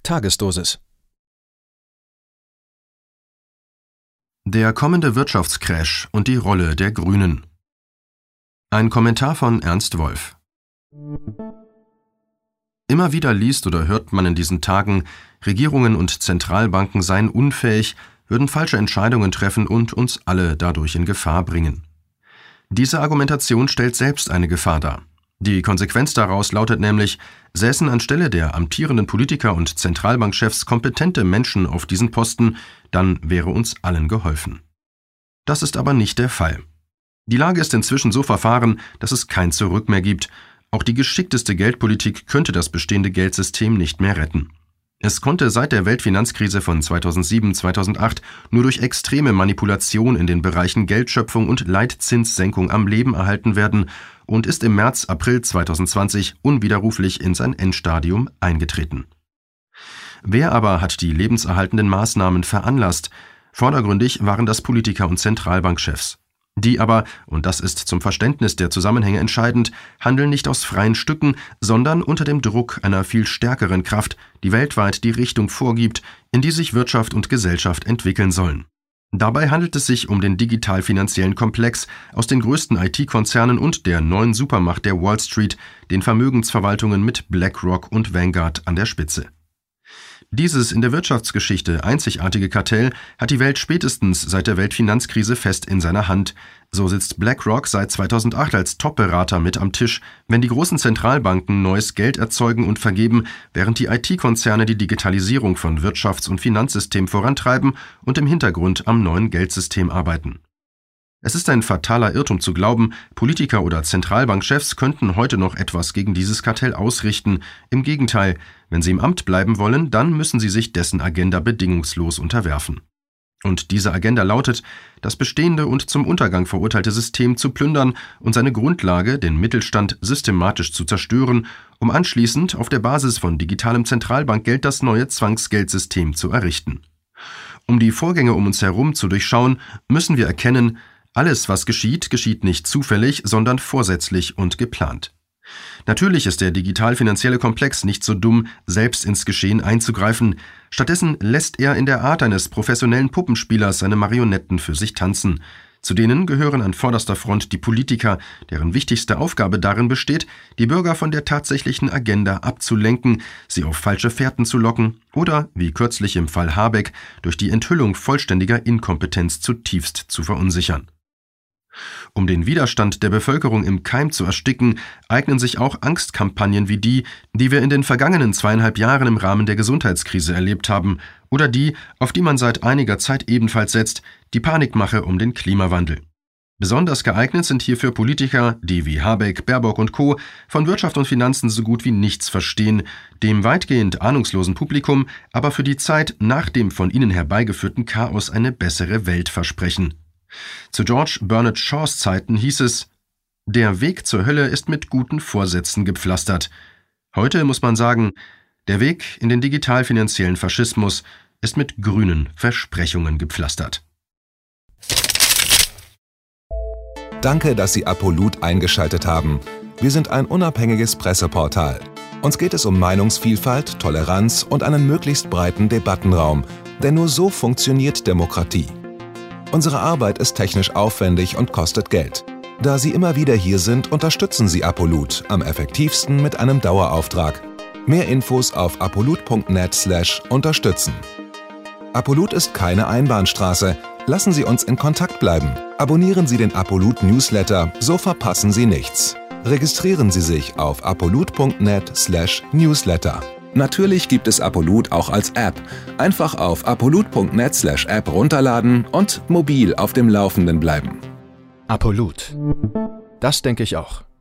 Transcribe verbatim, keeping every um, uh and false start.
Tagesdosis. Der kommende Wirtschaftscrash und die Rolle der Grünen. Ein Kommentar von Ernst Wolf. Immer wieder liest oder hört man in diesen Tagen, Regierungen und Zentralbanken seien unfähig, würden falsche Entscheidungen treffen und uns alle dadurch in Gefahr bringen. Diese Argumentation stellt selbst eine Gefahr dar. Die Konsequenz daraus lautet nämlich, säßen anstelle der amtierenden Politiker und Zentralbankchefs kompetente Menschen auf diesen Posten, dann wäre uns allen geholfen. Das ist aber nicht der Fall. Die Lage ist inzwischen so verfahren, dass es kein Zurück mehr gibt. Auch die geschickteste Geldpolitik könnte das bestehende Geldsystem nicht mehr retten. Es konnte seit der Weltfinanzkrise von zweitausendsieben zweitausendacht nur durch extreme Manipulation in den Bereichen Geldschöpfung und Leitzinssenkung am Leben erhalten werden und ist im März April zweitausendzwanzig unwiderruflich in sein Endstadium eingetreten. Wer aber hat die lebenserhaltenden Maßnahmen veranlasst? Vordergründig waren das Politiker und Zentralbankchefs. Die aber, und das ist zum Verständnis der Zusammenhänge entscheidend, handeln nicht aus freien Stücken, sondern unter dem Druck einer viel stärkeren Kraft, die weltweit die Richtung vorgibt, in die sich Wirtschaft und Gesellschaft entwickeln sollen. Dabei handelt es sich um den digital-finanziellen Komplex aus den größten I T-Konzernen und der neuen Supermacht der Wall Street, den Vermögensverwaltungen mit BlackRock und Vanguard an der Spitze. Dieses in der Wirtschaftsgeschichte einzigartige Kartell hat die Welt spätestens seit der Weltfinanzkrise fest in seiner Hand. So sitzt BlackRock seit zweitausendacht als Top-Berater mit am Tisch, wenn die großen Zentralbanken neues Geld erzeugen und vergeben, während die I T-Konzerne die Digitalisierung von Wirtschafts- und Finanzsystemen vorantreiben und im Hintergrund am neuen Geldsystem arbeiten. Es ist ein fataler Irrtum zu glauben, Politiker oder Zentralbankchefs könnten heute noch etwas gegen dieses Kartell ausrichten. Im Gegenteil, wenn sie im Amt bleiben wollen, dann müssen sie sich dessen Agenda bedingungslos unterwerfen. Und diese Agenda lautet, das bestehende und zum Untergang verurteilte System zu plündern und seine Grundlage, den Mittelstand, systematisch zu zerstören, um anschließend auf der Basis von digitalem Zentralbankgeld das neue Zwangsgeldsystem zu errichten. Um die Vorgänge um uns herum zu durchschauen, müssen wir erkennen, alles, was geschieht, geschieht nicht zufällig, sondern vorsätzlich und geplant. Natürlich ist der digital-finanzielle Komplex nicht so dumm, selbst ins Geschehen einzugreifen. Stattdessen lässt er in der Art eines professionellen Puppenspielers seine Marionetten für sich tanzen. Zu denen gehören an vorderster Front die Politiker, deren wichtigste Aufgabe darin besteht, die Bürger von der tatsächlichen Agenda abzulenken, sie auf falsche Fährten zu locken oder, wie kürzlich im Fall Habeck, durch die Enthüllung vollständiger Inkompetenz zutiefst zu verunsichern. Um den Widerstand der Bevölkerung im Keim zu ersticken, eignen sich auch Angstkampagnen wie die, die wir in den vergangenen zweieinhalb Jahren im Rahmen der Gesundheitskrise erlebt haben, oder die, auf die man seit einiger Zeit ebenfalls setzt, die Panikmache um den Klimawandel. Besonders geeignet sind hierfür Politiker, die wie Habeck, Baerbock und Co. von Wirtschaft und Finanzen so gut wie nichts verstehen, dem weitgehend ahnungslosen Publikum aber für die Zeit nach dem von ihnen herbeigeführten Chaos eine bessere Welt versprechen. Zu George Bernard Shaws Zeiten hieß es, der Weg zur Hölle ist mit guten Vorsätzen gepflastert. Heute muss man sagen, der Weg in den digital-finanziellen Faschismus ist mit grünen Versprechungen gepflastert. Danke, dass Sie Apolut eingeschaltet haben. Wir sind ein unabhängiges Presseportal. Uns geht es um Meinungsvielfalt, Toleranz und einen möglichst breiten Debattenraum, denn nur so funktioniert Demokratie. Unsere Arbeit ist technisch aufwendig und kostet Geld. Da Sie immer wieder hier sind, unterstützen Sie Apolut am effektivsten mit einem Dauerauftrag. Mehr Infos auf apolut punkt net slash unterstützen. Apolut ist keine Einbahnstraße. Lassen Sie uns in Kontakt bleiben. Abonnieren Sie den Apolut Newsletter, so verpassen Sie nichts. Registrieren Sie sich auf apolut punkt net slash newsletter. Natürlich gibt es Apolut auch als App. Einfach auf apolut punkt net slash app runterladen und mobil auf dem Laufenden bleiben. Apolut. Das denke ich auch.